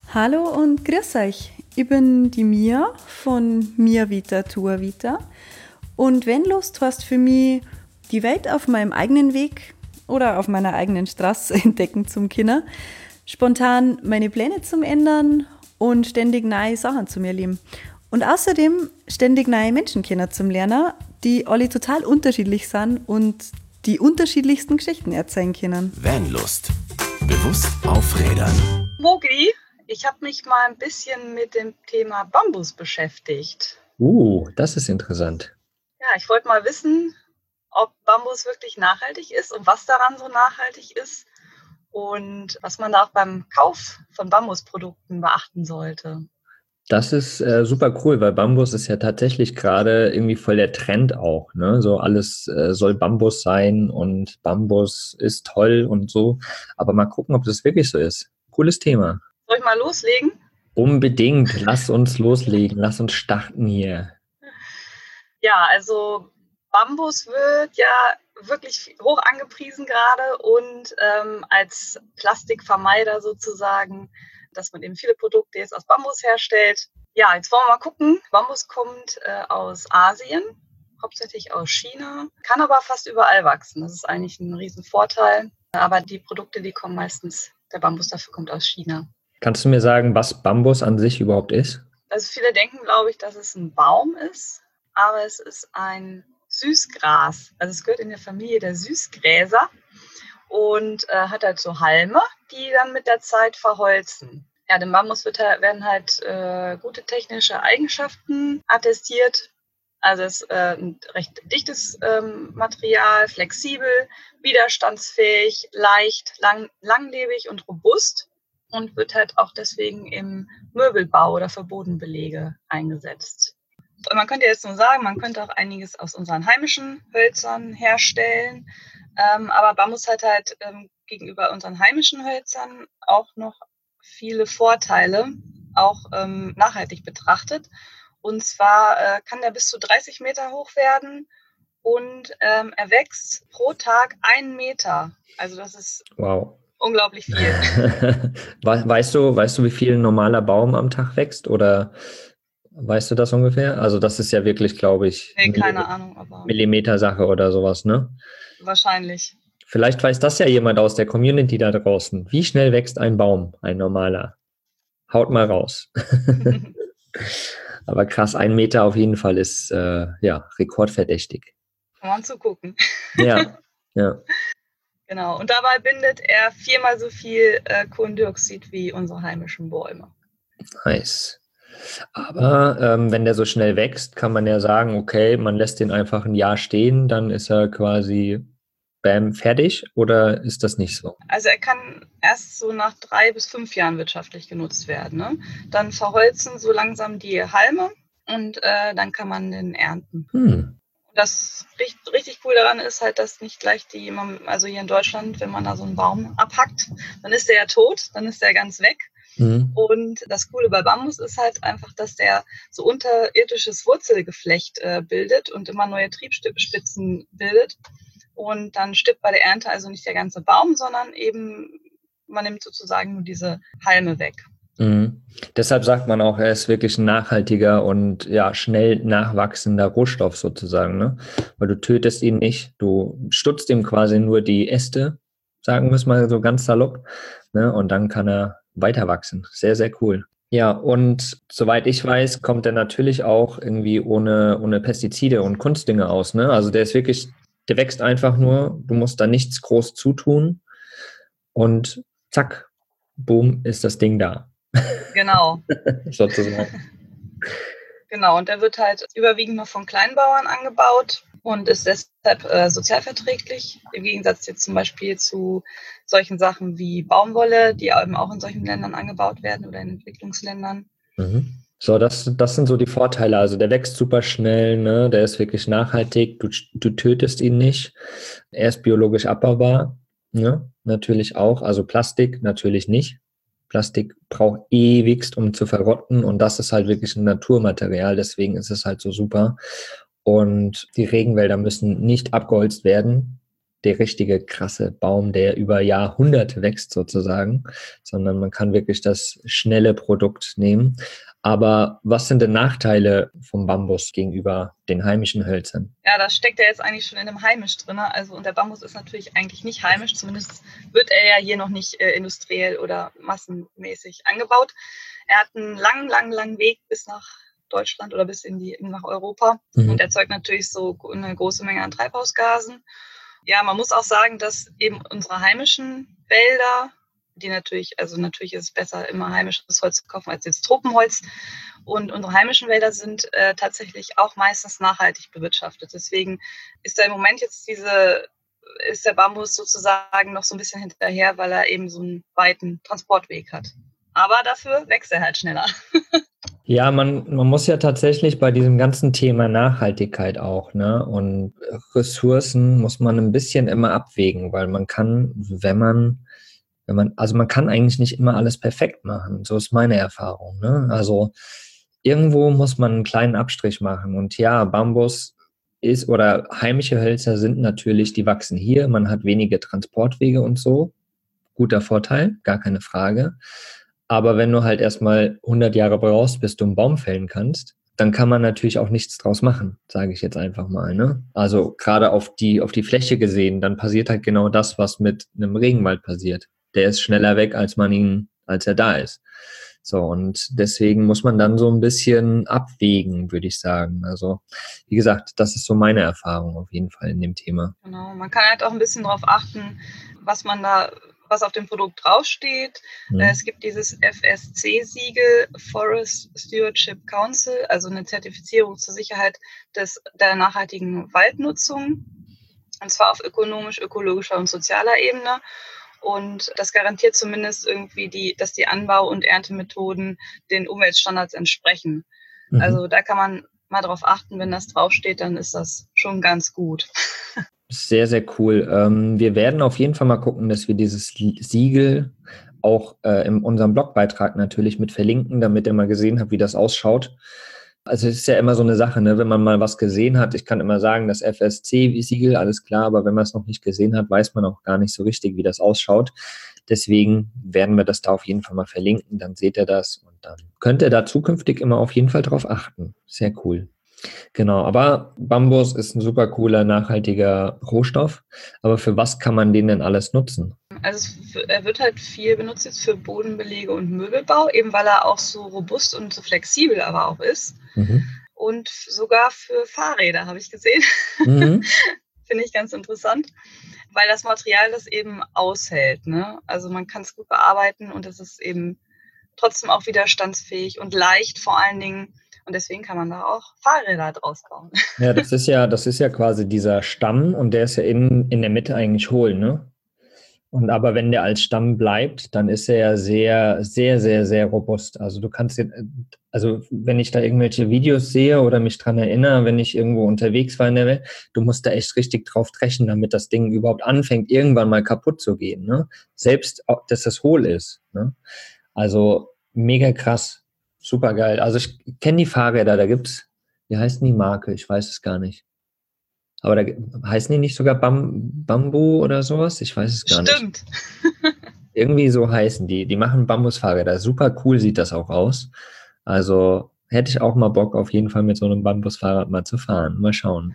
Hallo und grüß euch. Ich bin die Mia von Mia Vita Tua Vita. Und wenn Lust hast für mich, die Welt auf meinem eigenen Weg oder auf meiner eigenen Straße entdecken zum Kinder, spontan meine Pläne zum ändern und ständig neue Sachen zu mir erleben. Und außerdem ständig neue Menschen kennen zum Lernen, die alle total unterschiedlich sind und die unterschiedlichsten Geschichten erzählen können. Vanlust. Bewusst aufrädern. Mogi, ich habe mich mal ein bisschen mit dem Thema Bambus beschäftigt. Das ist interessant. Ja, ich wollte mal wissen, ob Bambus wirklich nachhaltig ist und was daran so nachhaltig ist und was man da auch beim Kauf von Bambusprodukten beachten sollte. Das ist super cool, weil Bambus ist ja tatsächlich gerade irgendwie voll der Trend auch, ne? So alles soll Bambus sein und Bambus ist toll und so. Aber mal gucken, ob das wirklich so ist. Cooles Thema. Soll ich mal loslegen? Unbedingt. Lass uns loslegen. Lass uns starten hier. Ja, also Bambus wird ja wirklich hoch angepriesen gerade und als Plastikvermeider sozusagen, dass man eben viele Produkte jetzt aus Bambus herstellt. Ja, jetzt wollen wir mal gucken. Bambus kommt aus Asien, hauptsächlich aus China, kann aber fast überall wachsen. Das ist eigentlich ein Riesenvorteil. Aber die Produkte, die kommen meistens, der Bambus dafür kommt aus China. Kannst du mir sagen, was Bambus an sich überhaupt ist? Also viele denken, glaube ich, dass es ein Baum ist, aber es ist ein Süßgras. Also es gehört in der Familie der Süßgräser und hat halt so Halme, die dann mit der Zeit verholzen. Ja, dem Bambus werden halt gute technische Eigenschaften attestiert. Also es ist ein recht dichtes Material, flexibel, widerstandsfähig, leicht, langlebig und robust und wird halt auch deswegen im Möbelbau oder für Bodenbelege eingesetzt. Man könnte jetzt nur sagen, man könnte auch einiges aus unseren heimischen Hölzern herstellen, aber Bambus hat halt gegenüber unseren heimischen Hölzern auch noch viele Vorteile, auch nachhaltig betrachtet. Und zwar kann der bis zu 30 Meter hoch werden und er wächst pro Tag 1 Meter. Also das ist unglaublich viel. Weißt du, wie viel ein normaler Baum am Tag wächst oder weißt du das ungefähr? Also das ist ja wirklich, glaube ich, nee, keine Ahnung, aber Millimeter-Sache oder sowas, ne? Wahrscheinlich. Vielleicht weiß das ja jemand aus der Community da draußen. Wie schnell wächst ein Baum, ein normaler? Haut mal raus. Aber krass, 1 Meter auf jeden Fall ist rekordverdächtig. Kann man zugucken. Ja. Genau, und dabei bindet er 4-mal so viel Kohlendioxid wie unsere heimischen Bäume. Nice. Aber wenn der so schnell wächst, kann man ja sagen, okay, man lässt den einfach ein Jahr stehen, dann ist er quasi fertig, oder ist das nicht so? Also er kann erst so nach 3 bis 5 Jahren wirtschaftlich genutzt werden. Ne? Dann verholzen so langsam die Halme und dann kann man den ernten. Das richtig cool daran ist halt, dass nicht gleich also hier in Deutschland, wenn man da so einen Baum abhackt, dann ist der ja tot, dann ist der ganz weg. Und das Coole bei Bambus ist halt einfach, dass der so unterirdisches Wurzelgeflecht bildet und immer neue Triebspitzen bildet. Und dann stirbt bei der Ernte also nicht der ganze Baum, sondern eben, man nimmt sozusagen nur diese Halme weg. Deshalb sagt man auch, er ist wirklich ein nachhaltiger und schnell nachwachsender Rohstoff sozusagen, ne? Weil du tötest ihn nicht, du stutzt ihm quasi nur die Äste, sagen wir es mal so ganz salopp, ne? Und dann kann er weiter wachsen. Sehr, sehr cool. Ja, und soweit ich weiß, kommt er natürlich auch irgendwie ohne Pestizide und Kunstdünger aus, ne? Also der wächst einfach nur, du musst da nichts groß zutun und zack, boom, ist das Ding da. Genau. Sozusagen. Genau, und der wird halt überwiegend noch von Kleinbauern angebaut und ist deshalb sozialverträglich, im Gegensatz jetzt zum Beispiel zu solchen Sachen wie Baumwolle, die eben auch in solchen Ländern angebaut werden oder in Entwicklungsländern. So, das sind so die Vorteile. Also der wächst super schnell, ne? Der ist wirklich nachhaltig, du tötest ihn nicht. Er ist biologisch abbaubar, ne? Natürlich auch. Also Plastik natürlich nicht. Plastik braucht ewigst, um zu verrotten, und das ist halt wirklich ein Naturmaterial, deswegen ist es halt so super. Und die Regenwälder müssen nicht abgeholzt werden. der richtige krasse Baum, der über Jahrhunderte wächst sozusagen, sondern man kann wirklich das schnelle Produkt nehmen. Aber was sind denn Nachteile vom Bambus gegenüber den heimischen Hölzern? Ja, das steckt ja jetzt eigentlich schon in dem heimisch drin. Also, und der Bambus ist natürlich eigentlich nicht heimisch, zumindest wird er ja hier noch nicht industriell oder massenmäßig angebaut. Er hat einen langen Weg bis nach Deutschland oder bis nach Europa und erzeugt natürlich so eine große Menge an Treibhausgasen. Ja, man muss auch sagen, dass eben unsere heimischen Wälder, die natürlich ist es besser, immer heimisches Holz zu kaufen als jetzt Tropenholz. Und unsere heimischen Wälder sind tatsächlich auch meistens nachhaltig bewirtschaftet. Deswegen ist da im Moment ist der Bambus sozusagen noch so ein bisschen hinterher, weil er eben so einen weiten Transportweg hat. Aber dafür wächst er halt schneller. Ja, man muss ja tatsächlich bei diesem ganzen Thema Nachhaltigkeit auch, ne, und Ressourcen muss man ein bisschen immer abwägen, weil man kann, also man kann eigentlich nicht immer alles perfekt machen. So ist meine Erfahrung, ne? Also irgendwo muss man einen kleinen Abstrich machen. Und ja, Bambus oder heimische Hölzer sind natürlich, die wachsen hier. Man hat wenige Transportwege und so. Guter Vorteil, gar keine Frage. Aber wenn du halt erstmal 100 Jahre brauchst, bis du einen Baum fällen kannst, dann kann man natürlich auch nichts draus machen, sage ich jetzt einfach mal, ne? Also gerade auf die Fläche gesehen, dann passiert halt genau das, was mit einem Regenwald passiert. Der ist schneller weg, als er da ist. So, und deswegen muss man dann so ein bisschen abwägen, würde ich sagen. Also, wie gesagt, das ist so meine Erfahrung auf jeden Fall in dem Thema. Genau, man kann halt auch ein bisschen darauf achten, was auf dem Produkt draufsteht. Es gibt dieses FSC-Siegel, Forest Stewardship Council, also eine Zertifizierung zur Sicherheit der nachhaltigen Waldnutzung, und zwar auf ökonomisch, ökologischer und sozialer Ebene. Und das garantiert zumindest irgendwie dass die Anbau- und Erntemethoden den Umweltstandards entsprechen. Also da kann man mal drauf achten, wenn das draufsteht, dann ist das schon ganz gut. Sehr, sehr cool. Wir werden auf jeden Fall mal gucken, dass wir dieses Siegel auch in unserem Blogbeitrag natürlich mit verlinken, damit ihr mal gesehen habt, wie das ausschaut. Also es ist ja immer so eine Sache, ne? Wenn man mal was gesehen hat, ich kann immer sagen, das FSC-Siegel, alles klar, aber wenn man es noch nicht gesehen hat, weiß man auch gar nicht so richtig, wie das ausschaut. Deswegen werden wir das da auf jeden Fall mal verlinken, dann seht ihr das und dann könnt ihr da zukünftig immer auf jeden Fall drauf achten. Sehr cool. Genau, aber Bambus ist ein super cooler, nachhaltiger Rohstoff. Aber für was kann man den denn alles nutzen? Also er wird halt viel benutzt jetzt für Bodenbelege und Möbelbau, eben weil er auch so robust und so flexibel aber auch ist. Und sogar für Fahrräder, habe ich gesehen. Finde ich ganz interessant, weil das Material das eben aushält, ne? Also man kann es gut bearbeiten und es ist eben trotzdem auch widerstandsfähig und leicht vor allen Dingen. Und deswegen kann man da auch Fahrräder draus bauen. Ja, das ist ja quasi dieser Stamm und der ist ja in der Mitte eigentlich hohl, ne? Und aber wenn der als Stamm bleibt, dann ist er ja sehr, sehr, sehr, sehr robust. Also wenn ich da irgendwelche Videos sehe oder mich dran erinnere, wenn ich irgendwo unterwegs war in der Welt, du musst da echt richtig drauf dreschen, damit das Ding überhaupt anfängt, irgendwann mal kaputt zu gehen, ne? Selbst, dass das hohl ist, ne? Also mega krass, super geil. Also ich kenne die Fahrräder, wie heißt die Marke? Ich weiß es gar nicht. Aber da heißen die nicht sogar Bambu oder sowas? Ich weiß es gar nicht. Stimmt. Irgendwie so heißen die. Die machen Bambusfahrräder. Super cool sieht das auch aus. Also hätte ich auch mal Bock, auf jeden Fall mit so einem Bambusfahrrad mal zu fahren. Mal schauen.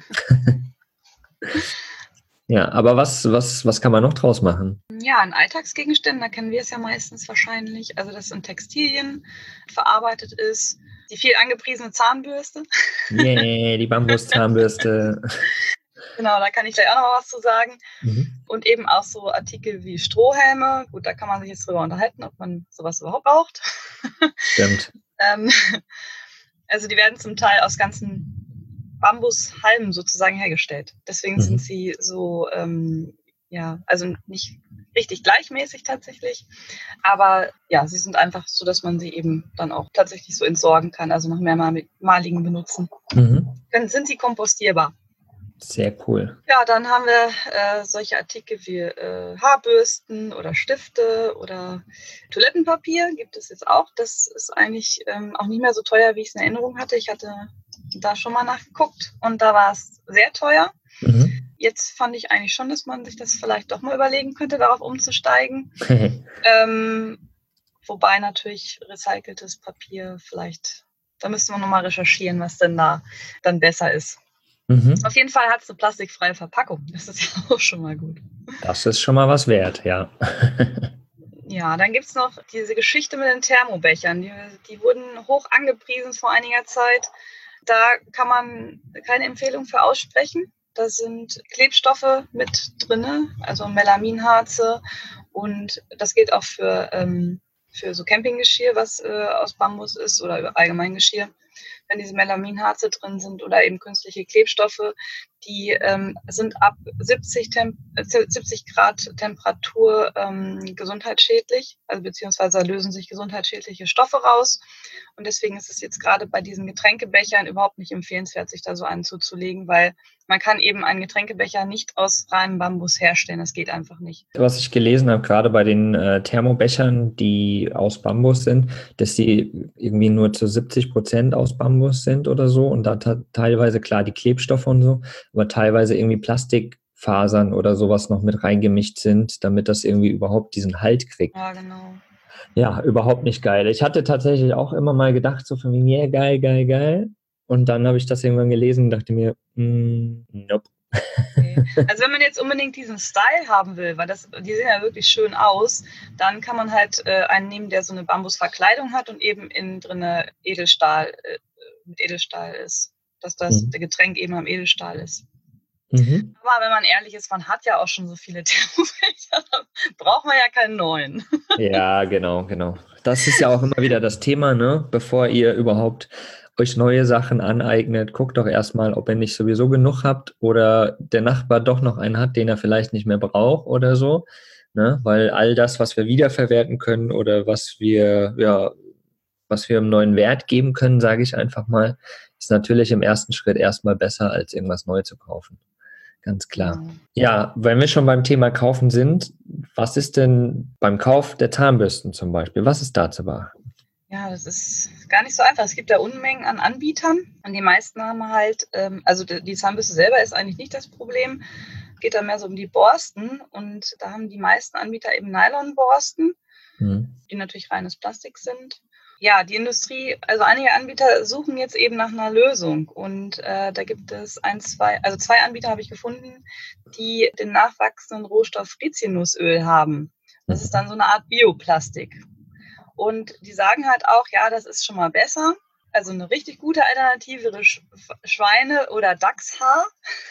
Ja, aber was kann man noch draus machen? Ja, an Alltagsgegenständen, da kennen wir es ja meistens wahrscheinlich. Also, dass in Textilien verarbeitet ist. Die viel angepriesene Zahnbürste. Yeah, die Bambuszahnbürste. Genau, da kann ich gleich auch noch mal was zu sagen. Und eben auch so Artikel wie Strohhelme. Gut, da kann man sich jetzt drüber unterhalten, ob man sowas überhaupt braucht. Stimmt. Also die werden zum Teil aus ganzen Bambushalmen sozusagen hergestellt. Deswegen sind sie so, also nicht richtig gleichmäßig tatsächlich. Aber ja, sie sind einfach so, dass man sie eben dann auch tatsächlich so entsorgen kann, also nach mehrmaligen Benutzen. Dann sind sie kompostierbar. Sehr cool. Ja, dann haben wir solche Artikel wie Haarbürsten oder Stifte oder Toilettenpapier gibt es jetzt auch. Das ist eigentlich auch nicht mehr so teuer, wie ich es in Erinnerung hatte. Ich hatte da schon mal nachgeguckt und da war es sehr teuer. jetzt fand ich eigentlich schon, dass man sich das vielleicht doch mal überlegen könnte, darauf umzusteigen. Wobei natürlich recyceltes Papier vielleicht, da müsste man nochmal recherchieren, was denn da dann besser ist. Auf jeden Fall hat es eine plastikfreie Verpackung. Das ist ja auch schon mal gut. Das ist schon mal was wert, ja. Ja, dann gibt es noch diese Geschichte mit den Thermobechern. Die wurden hoch angepriesen vor einiger Zeit. Da kann man keine Empfehlung für aussprechen. Da sind Klebstoffe mit drin, also Melaminharze. Und das gilt auch für so Campinggeschirr, was aus Bambus ist, oder allgemein Geschirr. Wenn diese Melaminharze drin sind oder eben künstliche Klebstoffe, die sind ab 70 Grad Temperatur gesundheitsschädlich, also beziehungsweise lösen sich gesundheitsschädliche Stoffe raus. Und deswegen ist es jetzt gerade bei diesen Getränkebechern überhaupt nicht empfehlenswert, sich da so einen zuzulegen, weil man kann eben einen Getränkebecher nicht aus reinem Bambus herstellen. Das geht einfach nicht. Was ich gelesen habe, gerade bei den Thermobechern, die aus Bambus sind, dass die irgendwie nur zu 70% aus Bambus sind oder so und da teilweise, klar, die Klebstoffe und so, aber teilweise irgendwie Plastikfasern oder sowas noch mit reingemischt sind, damit das irgendwie überhaupt diesen Halt kriegt. Ja, genau. Ja, überhaupt nicht geil. Ich hatte tatsächlich auch immer mal gedacht, so von mir, yeah, geil, geil, geil. Und dann habe ich das irgendwann gelesen und dachte mir, nope. Okay. Also wenn man jetzt unbedingt diesen Style haben will, weil die sehen ja wirklich schön aus, dann kann man halt einen nehmen, der so eine Bambusverkleidung hat und eben innen drin Edelstahl, mit Edelstahl ist. Dass das Getränk eben am Edelstahl ist. Aber wenn man ehrlich ist, man hat ja auch schon so viele Thermobecher, dann braucht man ja keinen neuen. Ja, genau. Das ist ja auch immer wieder das Thema, ne? Bevor ihr überhaupt euch neue Sachen aneignet, guckt doch erstmal, ob ihr nicht sowieso genug habt oder der Nachbar doch noch einen hat, den er vielleicht nicht mehr braucht oder so, ne? Weil all das, was wir wiederverwerten können oder was wir einem neuen Wert geben können, sage ich einfach mal, ist natürlich im ersten Schritt erstmal besser, als irgendwas neu zu kaufen. Ganz klar. Ja, wenn wir schon beim Thema Kaufen sind, was ist denn beim Kauf der Zahnbürsten zum Beispiel? Was ist da zu beachten? Ja, das ist gar nicht so einfach. Es gibt da Unmengen an Anbietern und die meisten haben halt, also die Zahnbürste selber ist eigentlich nicht das Problem. Es geht da mehr so um die Borsten und da haben die meisten Anbieter eben Nylonborsten, die natürlich reines Plastik sind. Ja, die Industrie, also einige Anbieter suchen jetzt eben nach einer Lösung und da gibt es zwei Anbieter habe ich gefunden, die den nachwachsenden Rohstoff Rizinusöl haben. Das ist dann so eine Art Bioplastik. Und die sagen halt auch, ja, das ist schon mal besser. Also eine richtig gute Alternative wäre Schweine- oder Dachshaar.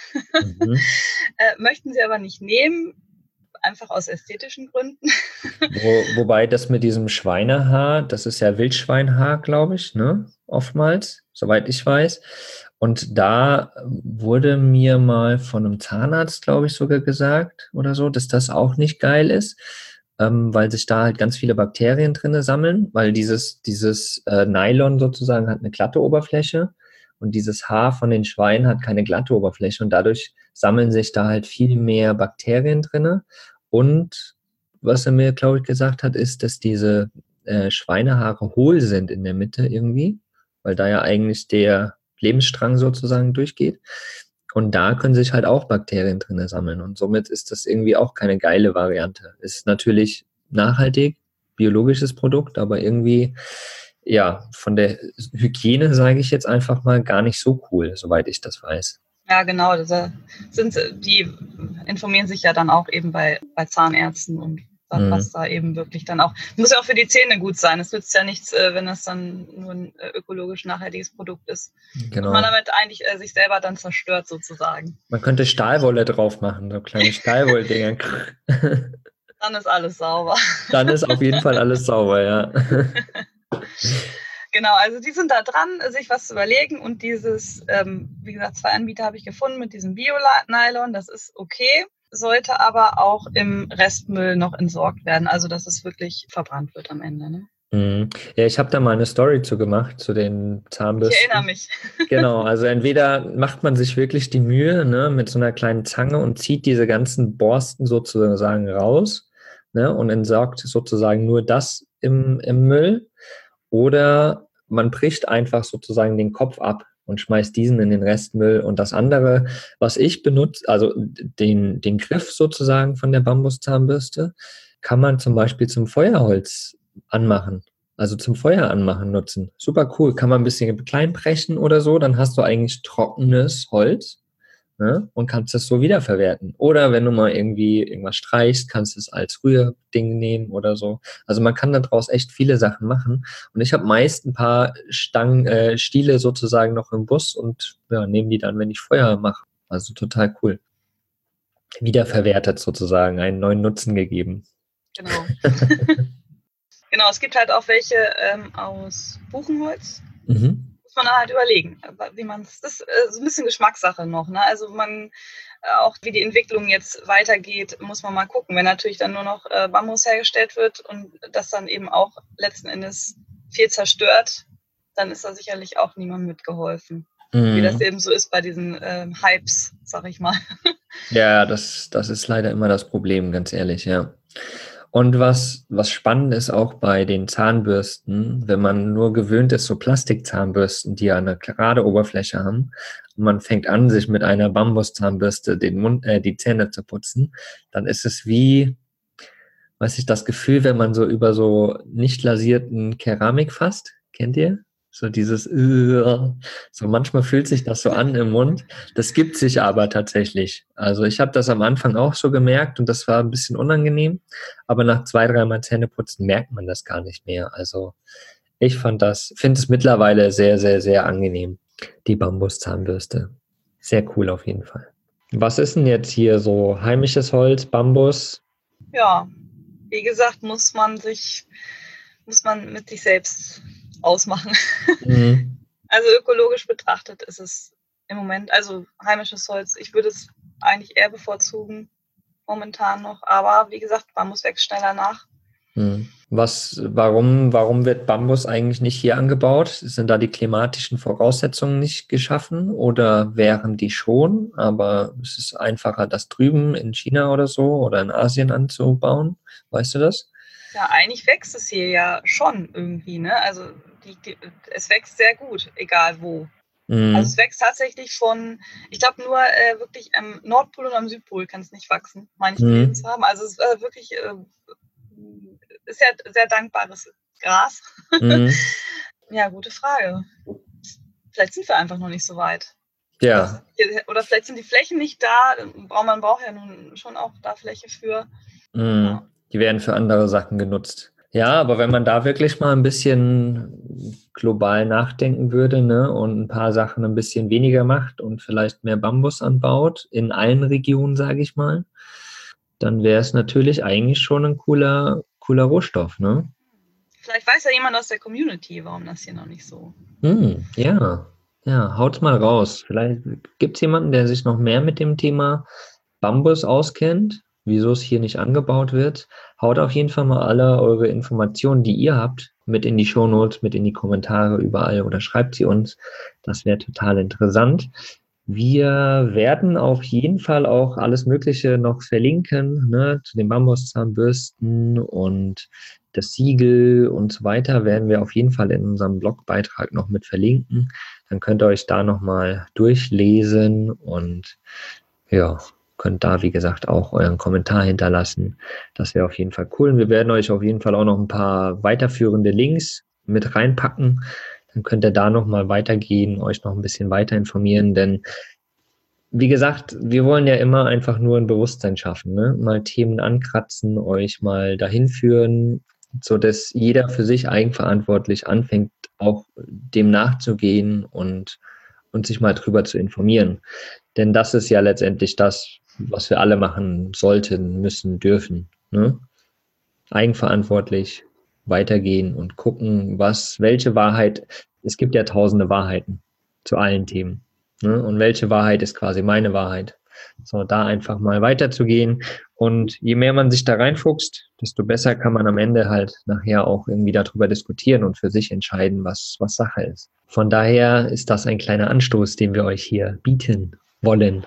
Möchten sie aber nicht nehmen, einfach aus ästhetischen Gründen. Wobei das mit diesem Schweinehaar, das ist ja Wildschweinhaar, glaube ich, ne? Oftmals, soweit ich weiß. Und da wurde mir mal von einem Zahnarzt, glaube ich, sogar gesagt oder so, dass das auch nicht geil ist, weil sich da halt ganz viele Bakterien drin sammeln, weil dieses Nylon sozusagen hat eine glatte Oberfläche und dieses Haar von den Schweinen hat keine glatte Oberfläche und dadurch sammeln sich da halt viel mehr Bakterien drin. Und was er mir, glaube ich, gesagt hat, ist, dass diese Schweinehaare hohl sind in der Mitte irgendwie, weil da ja eigentlich der Lebensstrang sozusagen durchgeht. Und da können sich halt auch Bakterien drin sammeln. Und somit ist das irgendwie auch keine geile Variante. Ist natürlich nachhaltig, biologisches Produkt, aber irgendwie, ja, von der Hygiene, sage ich jetzt einfach mal, gar nicht so cool, soweit ich das weiß. Ja, genau. Die informieren sich ja dann auch eben bei Zahnärzten und was da eben wirklich dann auch, muss ja auch für die Zähne gut sein. Es nützt ja nichts, wenn das dann nur ein ökologisch nachhaltiges Produkt ist. Genau. Und man damit eigentlich sich selber dann zerstört sozusagen. Man könnte Stahlwolle drauf machen, so kleine Stahlwolldinger. Dann ist alles sauber. Dann ist auf jeden Fall alles sauber, ja. Genau, also die sind da dran, sich was zu überlegen und dieses, wie gesagt, 2 Anbieter habe ich gefunden mit diesem Bio-Nylon, das ist okay, sollte aber auch im Restmüll noch entsorgt werden, also dass es wirklich verbrannt wird am Ende. Ne? Ja, ich habe da mal eine Story zu gemacht, zu den Zahnbürsten. Ich erinnere mich. Genau, also entweder macht man sich wirklich die Mühe, ne, mit so einer kleinen Zange und zieht diese ganzen Borsten sozusagen raus, ne, und entsorgt sozusagen nur das im Müll. Oder man bricht einfach sozusagen den Kopf ab und schmeißt diesen in den Restmüll. Und das andere, was ich benutze, also den Griff sozusagen von der Bambuszahnbürste, kann man zum Beispiel zum Feuerholz anmachen. Also zum Feuer anmachen nutzen. Super cool. Kann man ein bisschen klein brechen oder so, dann hast du eigentlich trockenes Holz, ne? Und kannst es so wiederverwerten. Oder wenn du mal irgendwie irgendwas streichst, kannst du es als Rührding nehmen oder so. Also man kann daraus echt viele Sachen machen. Und ich habe meist ein paar Stiele sozusagen noch im Bus und ja, nehme die dann, wenn ich Feuer mache. Also total cool. Wiederverwertet sozusagen, einen neuen Nutzen gegeben. Genau. Genau, es gibt halt auch welche aus Buchenholz. Muss man halt überlegen, wie man es. Das ist so ein bisschen Geschmackssache noch. Ne? Also auch wie die Entwicklung jetzt weitergeht, muss man mal gucken. Wenn natürlich dann nur noch Bambus hergestellt wird und das dann eben auch letzten Endes viel zerstört, dann ist da sicherlich auch niemandem mitgeholfen. Wie das eben so ist bei diesen Hypes, sag ich mal. Ja, das ist leider immer das Problem, ganz ehrlich, ja. Und was spannend ist auch bei den Zahnbürsten, wenn man nur gewöhnt ist, so Plastikzahnbürsten, die ja eine gerade Oberfläche haben, und man fängt an, sich mit einer Bambuszahnbürste die Zähne zu putzen, dann ist es wie, weiß ich, das Gefühl, wenn man so über so nicht lasierten Keramik fasst, kennt ihr? So dieses, so manchmal fühlt sich das so an im Mund. Das gibt sich aber tatsächlich. Also ich habe das am Anfang auch so gemerkt und das war ein bisschen unangenehm. Aber nach 2-3 Mal Zähneputzen merkt man das gar nicht mehr. Also ich finde es mittlerweile sehr, sehr, sehr angenehm, die Bambuszahnbürste. Sehr cool auf jeden Fall. Was ist denn jetzt hier so heimisches Holz, Bambus? Ja, wie gesagt, muss man mit sich selbst ausmachen. Also ökologisch betrachtet ist es im Moment, also heimisches Holz, ich würde es eigentlich eher bevorzugen, momentan noch, aber wie gesagt, Bambus wächst schneller nach. Warum wird Bambus eigentlich nicht hier angebaut? Sind da die klimatischen Voraussetzungen nicht geschaffen oder wären die schon, aber es ist einfacher, das drüben in China oder so oder in Asien anzubauen? Weißt du das? Ja, eigentlich wächst es hier ja schon irgendwie, ne? Also es wächst sehr gut, egal wo. Also es wächst tatsächlich ich glaube nur wirklich am Nordpol und am Südpol kann es nicht wachsen, meine ich gelesen zu haben. Also es ist wirklich, ist ja sehr dankbares Gras. Ja, gute Frage. Vielleicht sind wir einfach noch nicht so weit. Ja. Oder vielleicht sind die Flächen nicht da. Man braucht ja nun schon auch da Fläche für. Ja. Die werden für andere Sachen genutzt. Ja, aber wenn man da wirklich mal ein bisschen global nachdenken würde, ne, und ein paar Sachen ein bisschen weniger macht und vielleicht mehr Bambus anbaut, in allen Regionen, sage ich mal, dann wäre es natürlich eigentlich schon ein cooler Rohstoff, ne? Vielleicht weiß ja jemand aus der Community, warum das hier noch nicht so. Ja, haut's mal raus. Vielleicht gibt es jemanden, der sich noch mehr mit dem Thema Bambus auskennt, wieso es hier nicht angebaut wird. Haut auf jeden Fall mal alle eure Informationen, die ihr habt, mit in die Shownotes, mit in die Kommentare überall oder schreibt sie uns. Das wäre total interessant. Wir werden auf jeden Fall auch alles Mögliche noch verlinken, ne, zu den Bambuszahnbürsten und das Siegel und so weiter werden wir auf jeden Fall in unserem Blogbeitrag noch mit verlinken. Dann könnt ihr euch da nochmal durchlesen und ja, könnt da, wie gesagt, auch euren Kommentar hinterlassen. Das wäre auf jeden Fall cool. Und wir werden euch auf jeden Fall auch noch ein paar weiterführende Links mit reinpacken. Dann könnt ihr da nochmal weitergehen, euch noch ein bisschen weiter informieren, denn wie gesagt, wir wollen ja immer einfach nur ein Bewusstsein schaffen, ne? Mal Themen ankratzen, euch mal dahin führen, sodass jeder für sich eigenverantwortlich anfängt, auch dem nachzugehen und sich mal drüber zu informieren. Denn das ist ja letztendlich das, was wir alle machen sollten, müssen, dürfen, ne? Eigenverantwortlich weitergehen und gucken, welche Wahrheit, es gibt ja tausende Wahrheiten zu allen Themen, ne? Und welche Wahrheit ist quasi meine Wahrheit? So, da einfach mal weiterzugehen. Und je mehr man sich da reinfuchst, desto besser kann man am Ende halt nachher auch irgendwie darüber diskutieren und für sich entscheiden, was Sache ist. Von daher ist das ein kleiner Anstoß, den wir euch hier bieten wollen.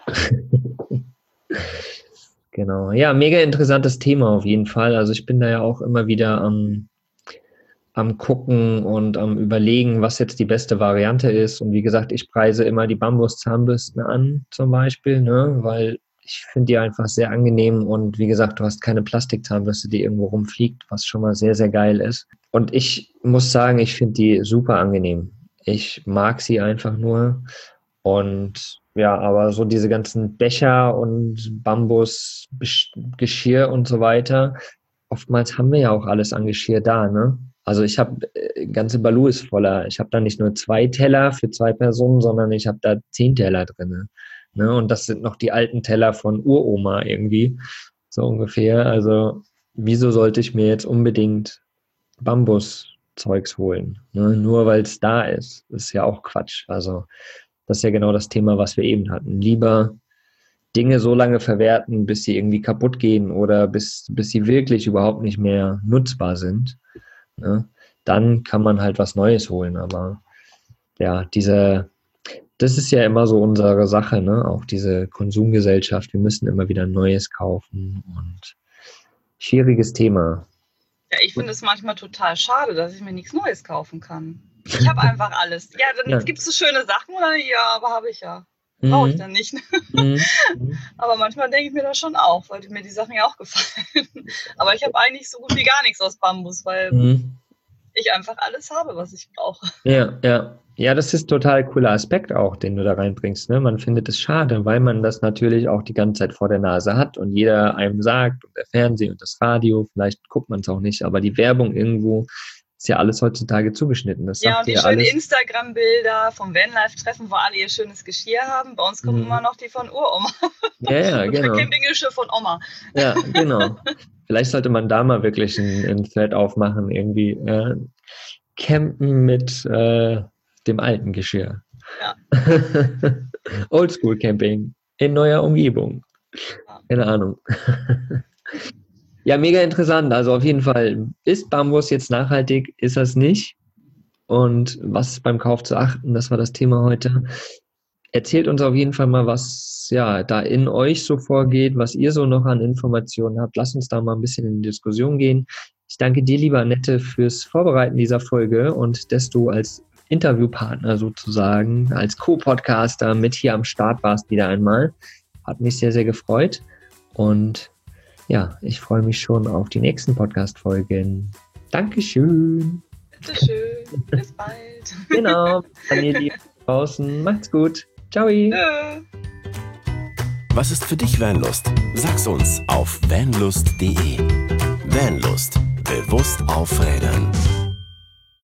Genau. Ja, mega interessantes Thema auf jeden Fall. Also ich bin da ja auch immer wieder am am Gucken und am Überlegen, was jetzt die beste Variante ist. Und wie gesagt, ich preise immer die Bambus-Zahnbürsten an, zum Beispiel, ne? Weil ich finde die einfach sehr angenehm. Und wie gesagt, du hast keine Plastikzahnbürste, die irgendwo rumfliegt, was schon mal sehr, sehr geil ist. Und ich muss sagen, ich finde die super angenehm. Ich mag sie einfach nur. Und ja, aber so diese ganzen Becher und Bambus-Geschirr und so weiter, oftmals haben wir ja auch alles an Geschirr da, ne? Also ich habe, ganze Balu ist voller. Ich habe da nicht nur 2 Teller für 2 Personen, sondern ich habe da 10 Teller drin. Ne? Und das sind noch die alten Teller von Uroma irgendwie, so ungefähr. Also wieso sollte ich mir jetzt unbedingt Bambus-Zeugs holen? Ne? Nur weil es da ist. Das ist ja auch Quatsch. Also das ist ja genau das Thema, was wir eben hatten. Lieber Dinge so lange verwerten, bis sie irgendwie kaputt gehen oder bis sie wirklich überhaupt nicht mehr nutzbar sind. Ne? Dann kann man halt was Neues holen. Aber ja, das ist ja immer so unsere Sache, ne? Auch diese Konsumgesellschaft. Wir müssen immer wieder Neues kaufen und schwieriges Thema. Ja, ich finde es manchmal total schade, dass ich mir nichts Neues kaufen kann. Ich habe einfach alles. Ja, dann gibt es so schöne Sachen, oder? Ja, aber habe ich ja. Brauche ich dann nicht. Aber manchmal denke ich mir das schon auch, weil mir die Sachen ja auch gefallen. Aber ich habe eigentlich so gut wie gar nichts aus Bambus, weil ich einfach alles habe, was ich brauche. Ja, das ist ein total cooler Aspekt auch, den du da reinbringst. Ne? Man findet es schade, weil man das natürlich auch die ganze Zeit vor der Nase hat und jeder einem sagt, und der Fernseher und das Radio, vielleicht guckt man es auch nicht, aber die Werbung irgendwo ist ja alles heutzutage zugeschnitten. Das ja, und die schönen Instagram-Bilder vom Vanlife-Treffen, wo alle ihr schönes Geschirr haben. Bei uns kommen immer noch die von Uroma. Ja, genau. Campinggeschirr von Oma. Ja, genau. Vielleicht sollte man da mal wirklich ein Thread aufmachen, irgendwie campen mit dem alten Geschirr. Ja. Oldschool-Camping in neuer Umgebung. Ja. Keine Ahnung. Ja, mega interessant. Also auf jeden Fall, ist Bambus jetzt nachhaltig? Ist das nicht? Und was ist beim Kauf zu achten? Das war das Thema heute. Erzählt uns auf jeden Fall mal, was ja da in euch so vorgeht, was ihr so noch an Informationen habt. Lasst uns da mal ein bisschen in die Diskussion gehen. Ich danke dir, lieber Annette, fürs Vorbereiten dieser Folge und dass du als Interviewpartner sozusagen, als Co-Podcaster mit hier am Start warst wieder einmal. Hat mich sehr, sehr gefreut. Und ja, ich freue mich schon auf die nächsten Podcast-Folgen. Dankeschön. Bitteschön. Bis bald. Genau. An ihr Lieben draußen. Macht's gut. Ciao. Was ist für dich Vanlust? Sag's uns auf vanlust.de. Vanlust. Bewusst aufrädern.